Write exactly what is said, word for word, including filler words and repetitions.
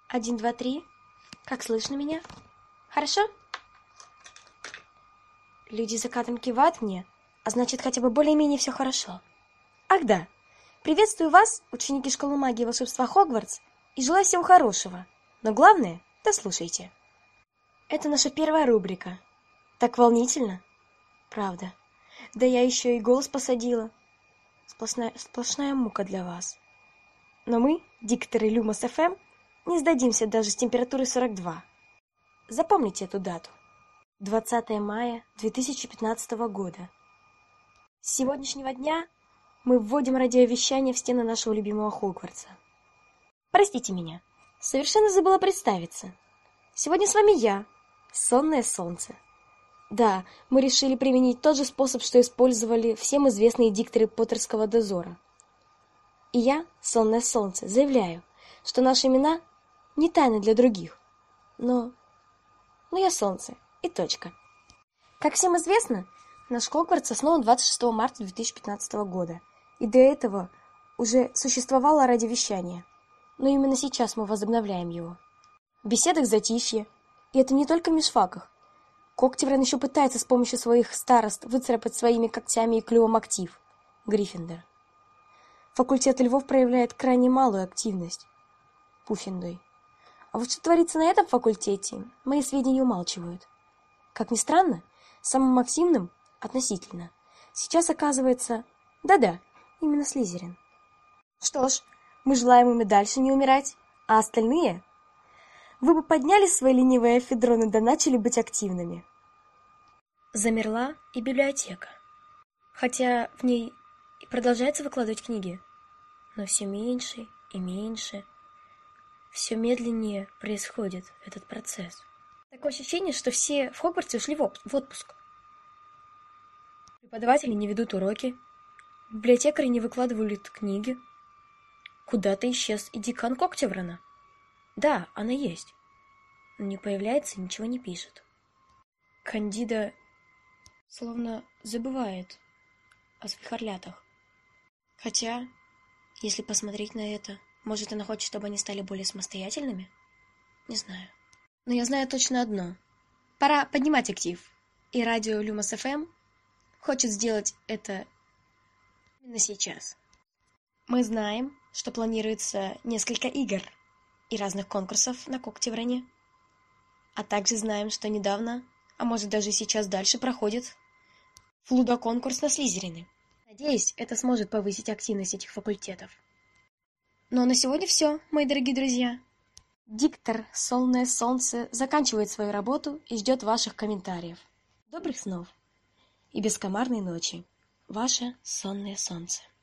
Один, два, три. Как слышно меня? Хорошо? Люди закатом кивают мне, а значит, хотя бы более-менее все хорошо. Ах да, приветствую вас, ученики школы магии и волшебства Хогвартс, и желаю всего хорошего. Но главное, дослушайте. Это наша первая рубрика. Так волнительно. Правда. Да я еще и голос посадила. Сплошная, сплошная мука для вас. Но мы, дикторы Люмос эф эм, не сдадимся даже с температурой сорок два. Запомните эту дату. двадцатое мая две тысячи пятнадцатого года. С сегодняшнего дня мы вводим радиовещание в стены нашего любимого Хогвартса. Простите меня, совершенно забыла представиться. Сегодня с вами я, Сонное Солнце. Да, мы решили применить тот же способ, что использовали всем известные дикторы Поттерского дозора. И я, Сонное Солнце, заявляю, что наши имена не тайны для других. Но... Но я Солнце. И точка. Как всем известно, наш Хогвартс основан двадцать шестого марта две тысячи пятнадцатого года. И до этого уже существовало радиовещание. Но именно сейчас мы возобновляем его. В беседах затишье. И это не только в межфаках. Когтевран еще пытается с помощью своих старост выцарапать своими когтями и клювом актив. Гриффиндор. Факультет львов проявляет крайне малую активность. Пуффендуй. А вот что творится на этом факультете, мои сведения умалчивают. Как ни странно, самым активным, относительно, сейчас оказывается... Да-да, именно Слизерин. Что ж, мы желаем им и дальше не умирать, а остальные... Вы бы подняли свои ленивые эфедроны да начали быть активными. Замерла и библиотека. Хотя в ней и продолжается выкладывать книги, но все меньше и меньше. Все медленнее происходит этот процесс. Такое ощущение, что все в Хогвартсе ушли в отпуск. Преподаватели не ведут уроки, библиотекари не выкладывают книги. Куда-то исчез и декан Когтеврана. Да, она есть. Но не появляется и ничего не пишет. Кандида словно забывает о своих орлятах. Хотя, если посмотреть на это, может, она хочет, чтобы они стали более самостоятельными? Не знаю. Но я знаю точно одно. Пора поднимать актив. И радио Люмос эф эм хочет сделать это именно сейчас. Мы знаем, что планируется несколько игр и разных конкурсов на Когтевране. А также знаем, что недавно, а может даже сейчас дальше проходит флудоконкурс на Слизерины. Надеюсь, это сможет повысить активность этих факультетов. Ну а на сегодня все, мои дорогие друзья. Диктор Сонное Солнце заканчивает свою работу и ждет ваших комментариев. Добрых снов и бескомарной ночи. Ваше Сонное Солнце.